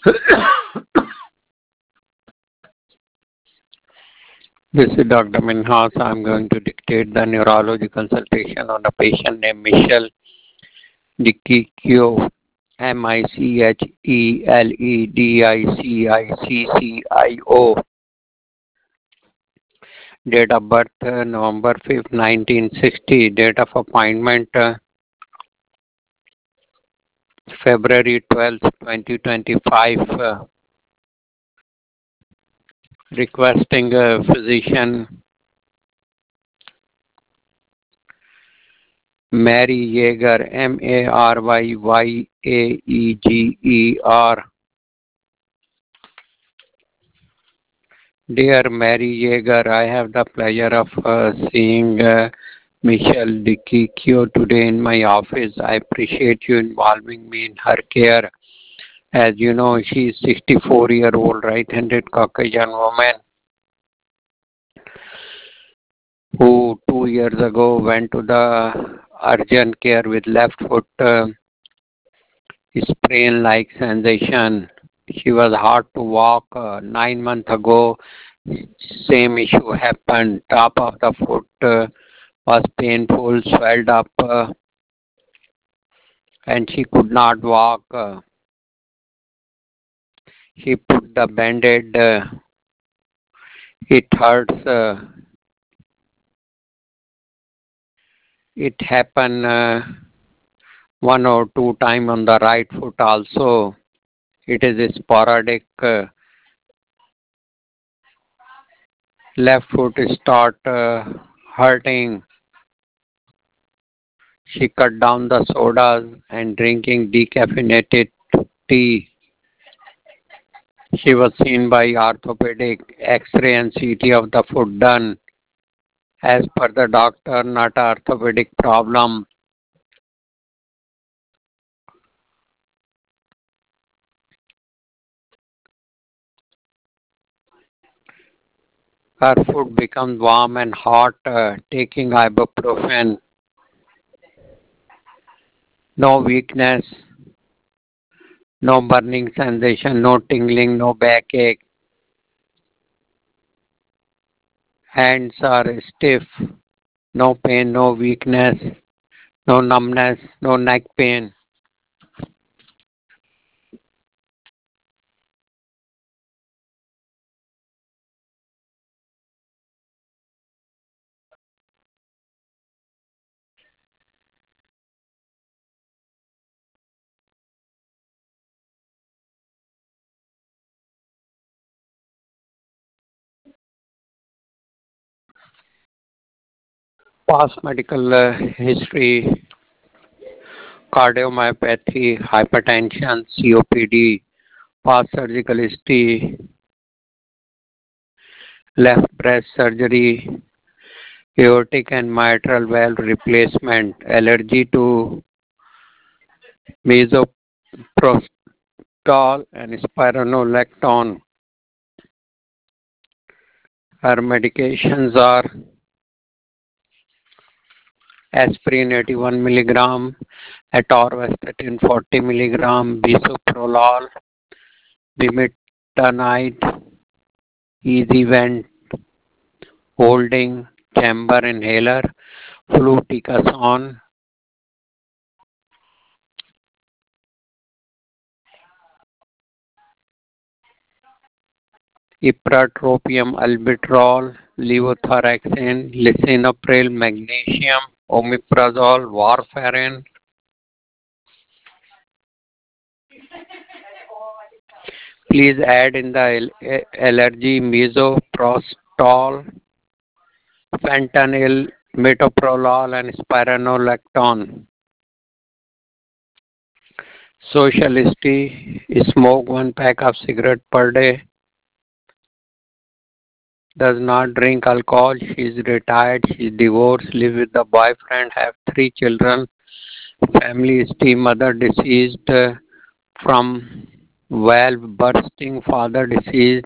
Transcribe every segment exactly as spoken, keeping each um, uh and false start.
This is Doctor Minhas. I'm going to dictate the neurology consultation on a patient named Michelle Diciccio, M I C H E L E D I C I C C I O. Date of birth uh, November fifth, nineteen sixty. Date of appointment uh, February twelfth, twenty twenty-five. Uh, requesting a physician Mary Yeager, M A R Y Y A E G E R. Dear Mary Yeager, I have the pleasure of uh, seeing uh, Michelle Diciccio today in my office. I appreciate you involving me in her care. As you know, she is sixty-four-year-old right-handed Caucasian woman who two years ago went to the urgent care with left foot uh, sprain-like sensation. She was hard to walk. Uh, nine months ago, same issue happened. Top of the foot uh, was painful, swelled up, uh, and she could not walk. Uh, she put the band-aid. Uh, it hurts. Uh, it happened uh, one or two time on the right foot also. It is sporadic. Uh, left foot start uh, hurting. She cut down the sodas and drinking decaffeinated tea. She was seen by orthopedic, X-ray and C T of the foot done. As per the doctor, not a orthopedic problem. Her foot becomes warm and hot, uh, taking ibuprofen. No weakness, no burning sensation, no tingling, no backache. Hands are stiff, no pain, no weakness, no numbness, no neck pain. Past medical uh, history, cardiomyopathy, hypertension, C O P D, past surgical history, left breast surgery, aortic and mitral valve replacement, allergy to misoprostol and spironolactone. Her medications are aspirin eighty-one milligram, atorvastatin forty milligram, bisoprolol, Bimitanide, easy vent, holding, chamber inhaler, fluticasone, ipratropium albuterol, levothyroxine, lisinopril, magnesium, omeprazole, warfarin. Please add in the allergy misoprostol, fentanyl, metoprolol, and spironolactone. Social history: smoke one pack of cigarette per day. Does not drink alcohol. She is retired. She is divorced. Live with the boyfriend. Have three children. Family history: mother deceased uh, from valve bursting. Father deceased.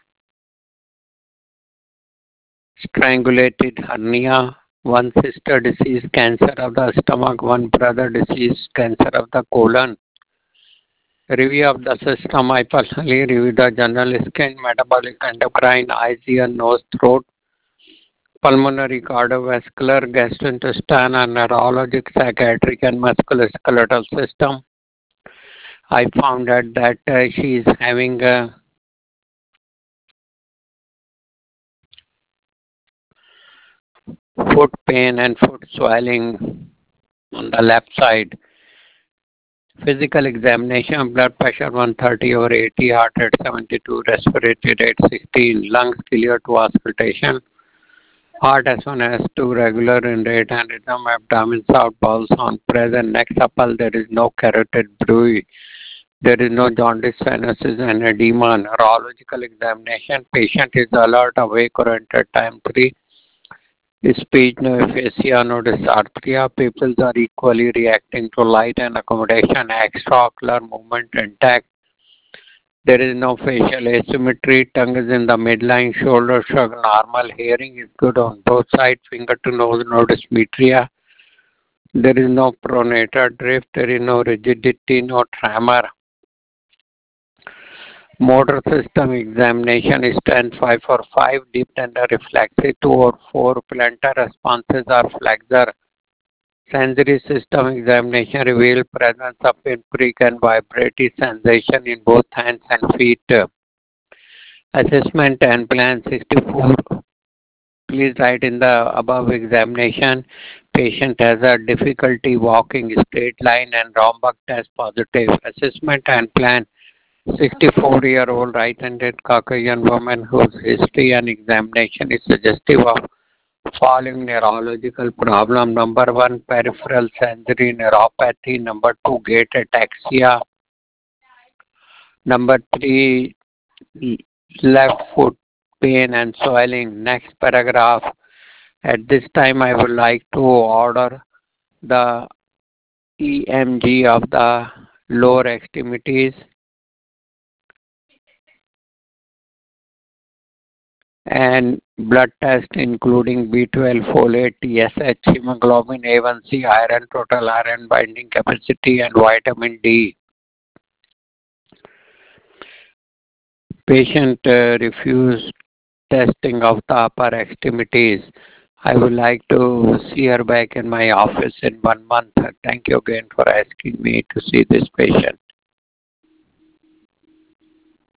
Strangulated hernia. One sister deceased. Cancer of the stomach. One brother deceased. Cancer of the colon. Review of the system. I personally review the general skin, metabolic, endocrine, eyes, ear, nose, throat, pulmonary, cardiovascular, gastrointestinal, and neurologic, psychiatric, and musculoskeletal system. I found out that uh, she is having a foot pain and foot swelling on the left side. Physical examination, blood pressure one thirty over eighty, heart rate seventy-two, respiratory rate sixteen, lungs clear to auscultation, heart S one S two regular in rate and rhythm, abdomen south, bowels on present, neck supple, there is no carotid bruit, there is no jaundice, sinuses and edema. Neurological examination, patient is alert, awake or entered time three. Speech, no aphasia, no dysarthria. Pupils are equally reacting to light and accommodation. Extraocular movement intact. There is no facial asymmetry. Tongue is in the midline. Shoulder shrug normal. Hearing is good on both sides. Finger to nose, no dysmetria. There is no pronator drift. There is no rigidity, no tremor. Motor system examination is ten five for five. Deep tender reflexive two or four. Plantar responses are flexor. Sensory system examination revealed presence of pinprick and vibratory sensation in both hands and feet. Assessment and plan sixty-four. Please write in the above examination. Patient has a difficulty walking straight line and Romberg test positive. Assessment and plan. sixty-four-year-old right-handed Caucasian woman whose history and examination is suggestive of following neurological problem. Number one, peripheral sensory neuropathy. Number two, gait ataxia. Number three, left foot pain and swelling. Next paragraph. At this time, I would like to order the E M G of the lower extremities and blood test including B twelve, folate, T S H, hemoglobin A one C, iron, total iron binding capacity, and vitamin D. Patient uh, refused testing of the upper extremities. I would like to see her back in my office in one month. Thank you again for asking me to see this patient.